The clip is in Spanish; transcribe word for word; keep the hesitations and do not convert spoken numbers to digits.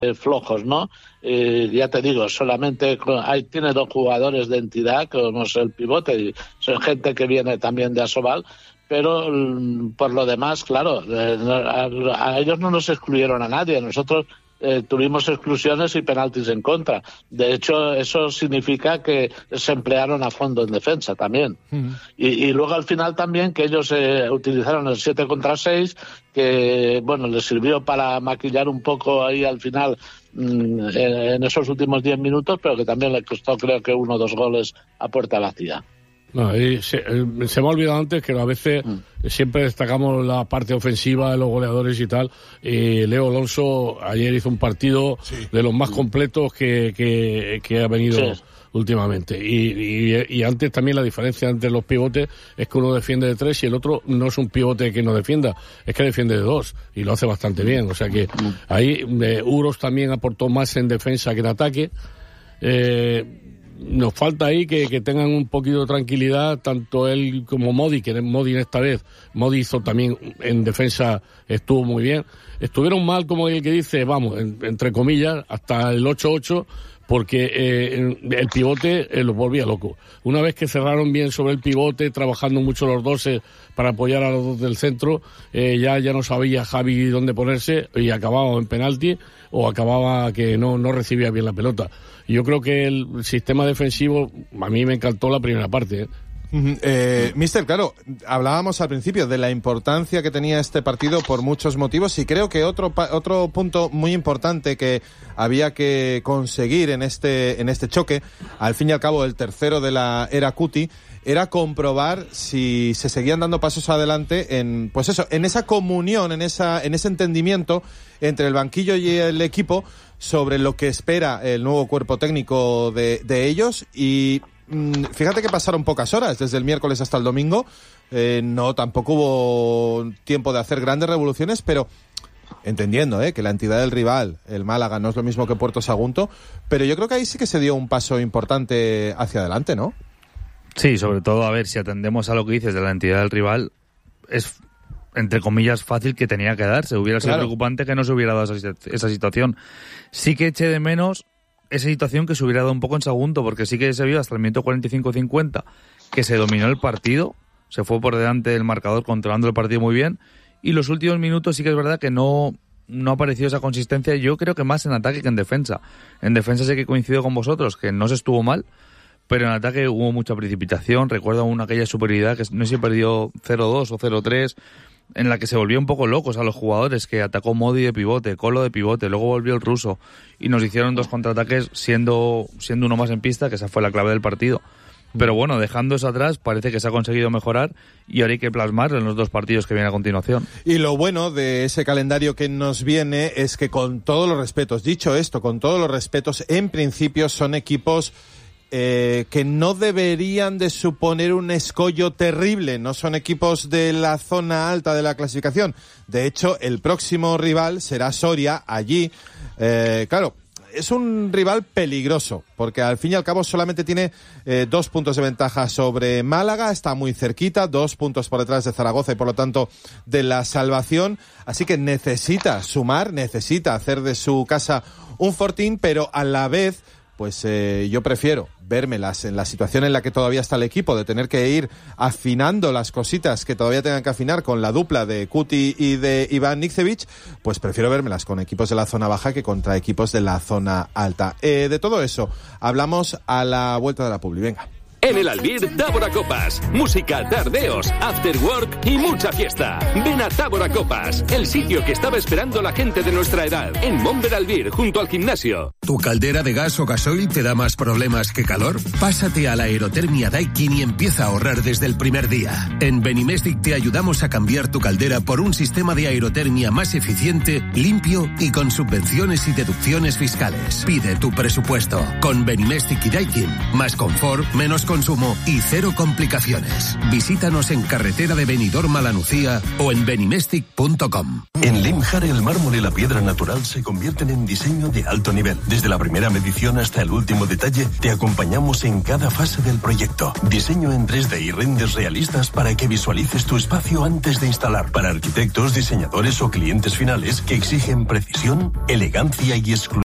flojos, ¿no? Eh, ya te digo, solamente hay, tiene dos jugadores de entidad, como es el pivote, y son gente que viene también de Asobal, pero por lo demás, claro, eh, a, a ellos no nos excluyeron a nadie, nosotros eh, tuvimos exclusiones y penaltis en contra. De hecho, eso significa que se emplearon a fondo en defensa también. Uh-huh. Y, y luego al final también que ellos eh, utilizaron el siete contra seis, que bueno, les sirvió para maquillar un poco ahí al final mmm, en, en esos últimos diez minutos, pero que también le costó creo que uno o dos goles a puerta vacía. No, y se, se me ha olvidado antes que a veces mm. siempre destacamos la parte ofensiva de los goleadores y tal, y Leo Alonso ayer hizo un partido sí. de los más completos que, que, que ha venido sí. últimamente, y, y, y antes también la diferencia entre los pivotes es que uno defiende de tres y el otro no es un pivote que no defienda, es que defiende de dos y lo hace bastante bien, o sea que ahí eh, Uros también aportó más en defensa que en ataque. eh, Nos falta ahí que, que tengan un poquito de tranquilidad, tanto él como Modi, que Modi esta vez, Modi hizo también en defensa, estuvo muy bien. Estuvieron mal, como el que dice, vamos, en, entre comillas, hasta el ocho ocho, porque eh, el pivote eh, los volvía locos. Una vez que cerraron bien sobre el pivote, trabajando mucho los dos eh, para apoyar a los dos del centro, eh, ya, ya no sabía Javi dónde ponerse y acababa en penalti o acababa que no, no recibía bien la pelota. Yo creo que el sistema defensivo, a mí me encantó la primera parte, ¿eh? Eh, Mister, claro, hablábamos al principio de la importancia que tenía este partido por muchos motivos y creo que otro otro punto muy importante que había que conseguir en este en este choque, al fin y al cabo el tercero de la era Cuti, era comprobar si se seguían dando pasos adelante en, pues eso, en esa comunión, en esa en ese entendimiento entre el banquillo y el equipo sobre lo que espera el nuevo cuerpo técnico de, de ellos. Y fíjate que pasaron pocas horas, desde el miércoles hasta el domingo, eh, no, tampoco hubo tiempo de hacer grandes revoluciones, pero entendiendo eh, que la entidad del rival, el Málaga, no es lo mismo que Puerto Sagunto, pero yo creo que ahí sí que se dio un paso importante hacia adelante, ¿no? Sí, sobre todo, a ver, si atendemos a lo que dices de la entidad del rival, es, entre comillas, fácil que tenía que darse. Hubiera sido claro. preocupante que no se hubiera dado esa, esa situación. Sí que eché de menos esa situación que se hubiera dado un poco en Sagunto, porque sí que se vio hasta el minuto cuarenta y cinco cincuenta que se dominó el partido, se fue por delante del marcador controlando el partido muy bien, y los últimos minutos sí que es verdad que no, no apareció esa consistencia, yo creo que más en ataque que en defensa. En defensa sé que coincido con vosotros, que no se estuvo mal, pero en ataque hubo mucha precipitación. Recuerdo una aquella superioridad que no sé si perdió cero dos o cero tres, en la que se volvió un poco locos a los jugadores, que atacó Modi de pivote, Colo de pivote, luego volvió el ruso y nos hicieron dos contraataques siendo siendo uno más en pista, que esa fue la clave del partido. Pero bueno, dejando eso atrás, parece que se ha conseguido mejorar y ahora hay que plasmarlo en los dos partidos que vienen a continuación. Y lo bueno de ese calendario que nos viene es que, con todos los respetos, dicho esto, con todos los respetos, en principio son equipos Eh, que no deberían de suponer un escollo terrible, no son equipos de la zona alta de la clasificación. De hecho, el próximo rival será Soria, allí. Eh, claro, es un rival peligroso, porque al fin y al cabo solamente tiene eh, dos puntos de ventaja sobre Málaga, está muy cerquita, dos puntos por detrás de Zaragoza y por lo tanto de la salvación, así que necesita sumar, necesita hacer de su casa un fortín, pero a la vez, pues eh, yo prefiero vérmelas en la situación en la que todavía está el equipo, de tener que ir afinando las cositas que todavía tengan que afinar con la dupla de Cuti y de Iván Nikcevic, pues prefiero vérmelas con equipos de la zona baja que contra equipos de la zona alta. Eh, de todo eso hablamos a la vuelta de la publi. Venga. En el Albir, Tábora Copas. Música, tardeos, after work y mucha fiesta. Ven a Tábora Copas, el sitio que estaba esperando la gente de nuestra edad. En Monver Albir, junto al gimnasio. ¿Tu caldera de gas o gasoil te da más problemas que calor? Pásate a la aerotermia Daikin y empieza a ahorrar desde el primer día. En Benimestic te ayudamos a cambiar tu caldera por un sistema de aerotermia más eficiente, limpio y con subvenciones y deducciones fiscales. Pide tu presupuesto. Con Benimestic y Daikin, más confort, menos consumo y cero complicaciones. Visítanos en carretera de Benidorm a La Nucía o en benimestic punto com. En Limjar el mármol y la piedra natural se convierten en diseño de alto nivel. Desde la primera medición hasta el último detalle, te acompañamos en cada fase del proyecto. Diseño en tres D y renders realistas para que visualices tu espacio antes de instalar. Para arquitectos, diseñadores o clientes finales que exigen precisión, elegancia y exclusividad.